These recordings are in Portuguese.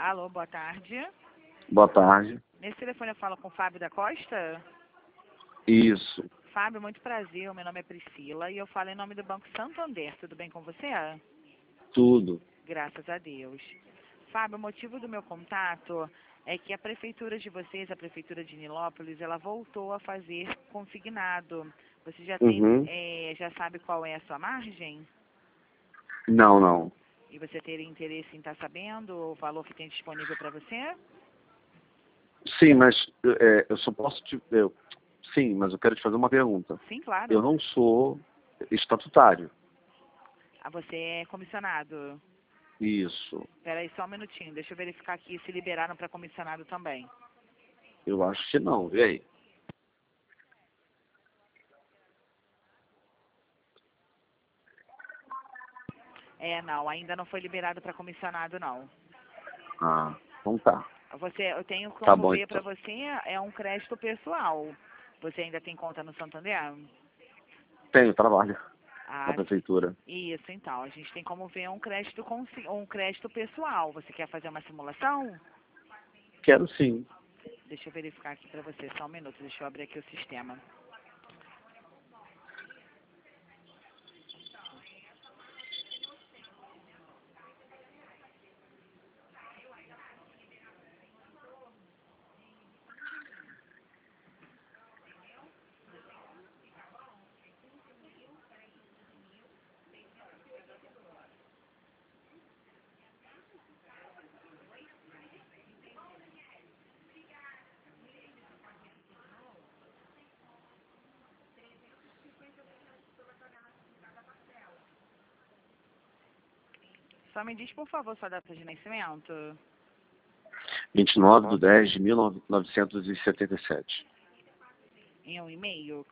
Alô, boa tarde. Boa tarde. Nesse telefone eu falo com o Fábio da Costa? Isso. Fábio, muito prazer. Meu nome é Priscila e eu falo em nome do Banco Santander. Tudo bem com você? Tudo. Graças a Deus. Fábio, o motivo do meu contato é que a prefeitura de vocês, a prefeitura de Nilópolis, ela voltou a fazer consignado. Você já tem, Uhum. já sabe qual é a sua margem? Não, não. E você teria interesse em estar sabendo o valor que tem disponível para você? Sim, mas eu só posso sim, mas eu quero te fazer uma pergunta. Sim, claro. Eu não sou estatutário. Ah, você é comissionado. Isso. Espera aí só um minutinho, deixa eu verificar aqui se liberaram para comissionado também. Eu acho que não, vê aí. Não, ainda não foi liberado para comissionado, não. Ah, então tá. Eu tenho Tá como bom ver para então. você, é um crédito pessoal. Você ainda tem conta no Santander? Tenho trabalho na Ah, prefeitura. isso, então. A gente tem como ver um crédito pessoal. Você quer fazer uma simulação? Quero sim. Deixa eu verificar aqui para você, só um minuto. Deixa eu abrir aqui o sistema. Só me diz, por favor, sua data de nascimento. 29/10/1977. Em um e-mail.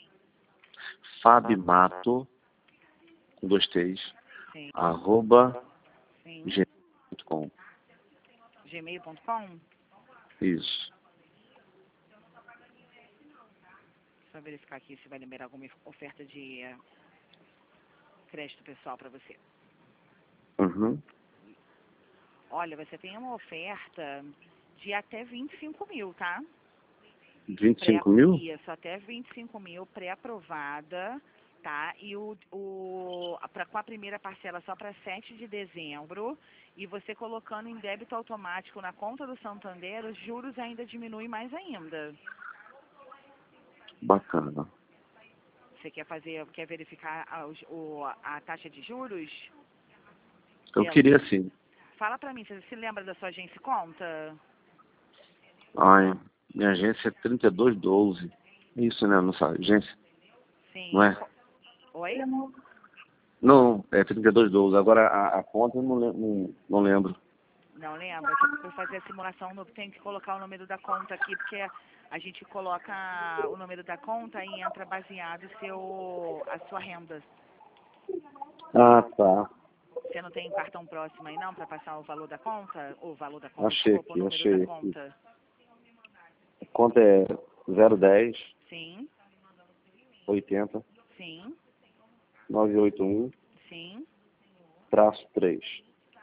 Fabimato, com 2 T's, Sim, sim. @gmail.com. Gmail.com. Isso. Deixa eu verificar aqui se vai liberar alguma oferta de crédito pessoal para você. Uhum. Olha, você tem uma oferta de até 25 mil, tá? 25.000? Isso, até 25 mil pré-aprovada, tá? E com a primeira parcela só para 7 de dezembro. E você colocando em débito automático na conta do Santander, os juros ainda diminuem mais ainda. Bacana. Você quer verificar a taxa de juros? Eu queria sim. Fala para mim, você se lembra da sua agência e conta? Ai, minha agência é 3212. Isso, né? Nossa agência. Não Sim. é? Oi? Não, é 3212. Agora a conta eu não lembro. Não lembra? Você for fazer a simulação, tem que colocar o número da conta aqui, porque a gente coloca o número da conta e entra baseado a sua renda. Ah, tá. Você não tem um cartão próximo aí não para passar o valor da conta? O valor da conta, Achei desculpa, o aqui, número da achei aqui. conta. A conta é 010 Sim, 80 sim, 981 sim. -3.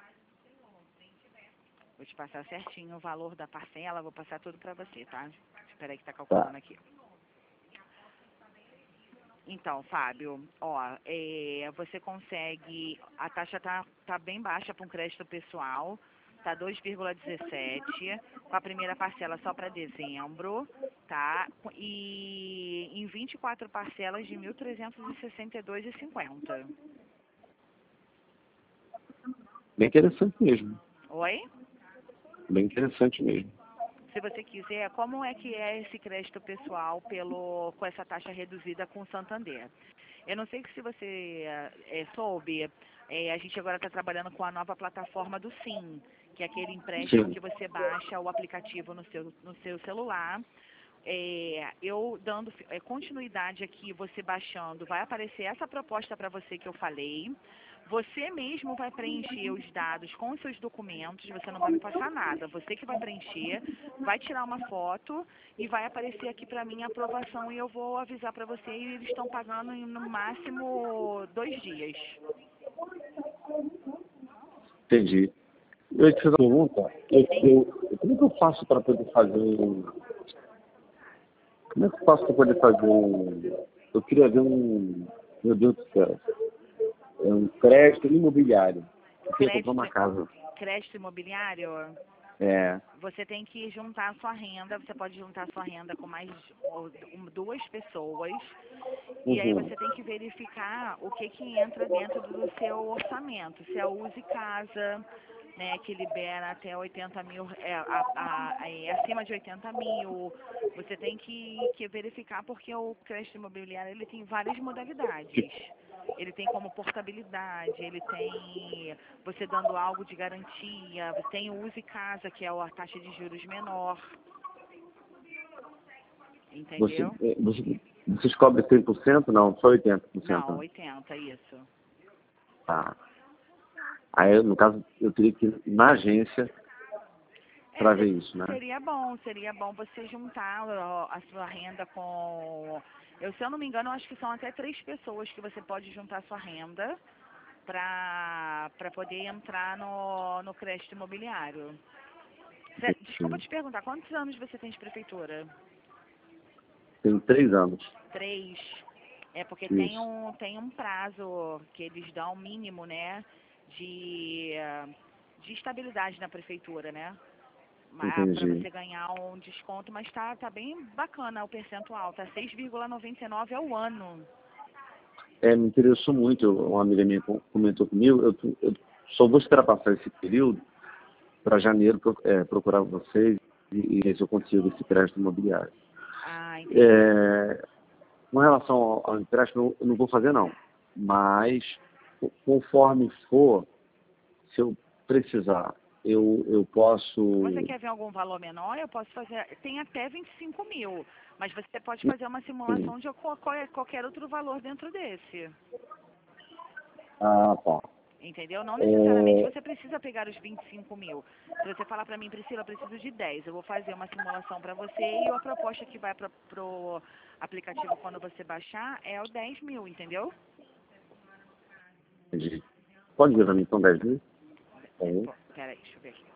Vou te passar certinho o valor da parcela, vou passar tudo para você, tá? Espera aí que tá Tá. calculando aqui. Então, Fábio, você consegue, a taxa tá bem baixa para um crédito pessoal, tá 2,17, com a primeira parcela só para dezembro, tá? E em 24 parcelas de 1.362,50. Bem interessante mesmo. Oi? Bem interessante mesmo. Se você quiser, como é que é esse crédito pessoal com essa taxa reduzida com o Santander? Eu não sei se você soube, a gente agora está trabalhando com a nova plataforma do Sim, que é aquele empréstimo Sim. que você baixa o aplicativo no seu celular. Eu dando continuidade aqui, você baixando, vai aparecer essa proposta para você que eu falei. Você mesmo vai preencher os dados com os seus documentos, você não vai me passar nada. Você que vai preencher, vai tirar uma foto e vai aparecer aqui para mim a aprovação e eu vou avisar para você e eles estão pagando no máximo 2 dias. Entendi. Eu ia te fazer uma pergunta. Como é que eu faço para poder fazer um... Como é que eu faço para poder fazer um... Eu queria ver um... Meu Deus do céu. É um crédito imobiliário. Eu queria comprar uma casa. Crédito imobiliário? É. Você tem que juntar a sua renda, você pode juntar a sua renda com mais duas pessoas, e aí você tem que verificar o que entra dentro do seu orçamento. Se é o Use Casa, né, que libera até 80 mil, acima de 80 mil, você tem que verificar, porque o crédito imobiliário ele tem várias modalidades. Ele tem como portabilidade, ele tem você dando algo de garantia, você tem o Use Casa, que é a taxa de juros menor. Entendeu? Vocês cobrem 100%? Não, só 80%. Não, 80%, isso. Tá. Aí, no caso, eu teria que ir na agência para ver isso, né? Seria bom você juntar a sua renda com... se eu não me engano, eu acho que são até 3 pessoas que você pode juntar a sua renda para poder entrar no crédito imobiliário. Desculpa te perguntar, quantos anos você tem de prefeitura? Tem 3 anos. 3. É porque isso. tem um prazo que eles dão mínimo, né, de estabilidade na prefeitura, né? Para você ganhar um desconto, mas tá bem bacana o percentual, tá 6,99 ao ano. Me interessou muito, uma amiga minha comentou comigo, eu só vou esperar passar esse período para janeiro procurar vocês e ver se eu consigo esse crédito imobiliário. Ah, entendi. Com relação ao empréstimo, eu não vou fazer não, mas conforme for, se eu precisar, eu posso... Você quer ver algum valor menor? Eu posso fazer, tem até 25 mil, mas você pode fazer uma simulação de qualquer outro valor dentro desse. Ah, tá. Entendeu? Não necessariamente você precisa pegar os 25 mil. Se você falar para mim, Priscila, eu preciso de 10, eu vou fazer uma simulação para você e a proposta que vai pro aplicativo quando você baixar é o 10 mil, entendeu? Entendi. Pode ver para mim, então, 10 mil? Peraí, deixa eu ver aqui.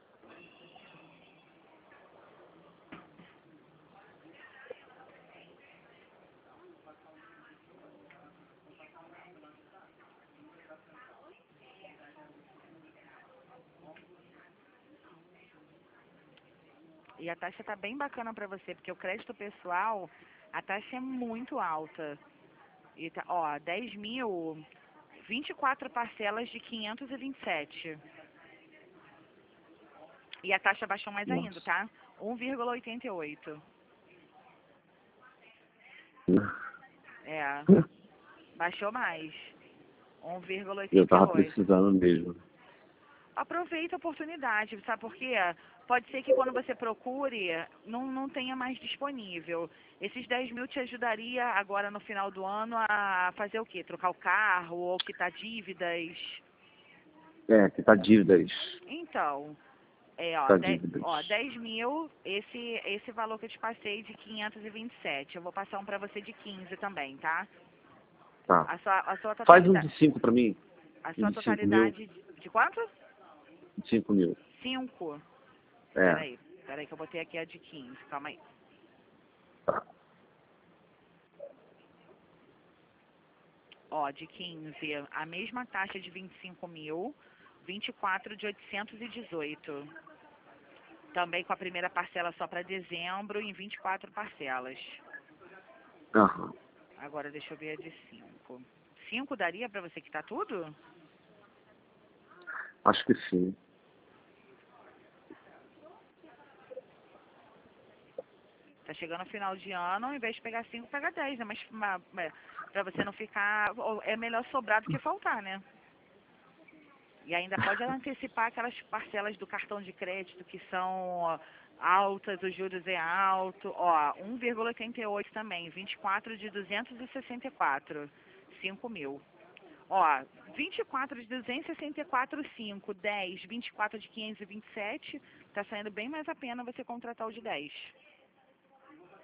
E a taxa tá bem bacana para você, porque o crédito pessoal, a taxa é muito alta. E tá, 10 mil, 24 parcelas de 527. E a taxa baixou mais ainda, tá? 1,88. Baixou mais. 1,88. Eu tava precisando mesmo. Aproveita a oportunidade, sabe por quê? Pode ser que quando você procure, não tenha mais disponível. Esses 10 mil te ajudaria agora no final do ano a fazer o quê? Trocar o carro ou quitar dívidas? Quitar dívidas. Então, 10 mil, esse valor que eu te passei de 527. Eu vou passar um para você de 15 também, tá? Tá. A sua totalidade... Faz um de 5 para mim. A sua totalidade de quanto? 5 mil. 5? Peraí que eu botei aqui a de 15, calma aí. Tá. De 15, a mesma taxa de 25 mil, 24 de 818. Também com a primeira parcela só para dezembro, em 24 parcelas. Aham. Agora deixa eu ver a de 5. 5 daria para você quitar tudo? Acho que sim. Tá chegando no final de ano, ao invés de pegar 5, pega 10, né? Mas para você não ficar... É melhor sobrar do que faltar, né? E ainda pode antecipar aquelas parcelas do cartão de crédito que são altas, os juros é alto. 1,88 também, 24 de 264, 5 mil. 24 de 264, 5, 10, 24 de 527, tá saindo bem mais a pena você contratar o de 10.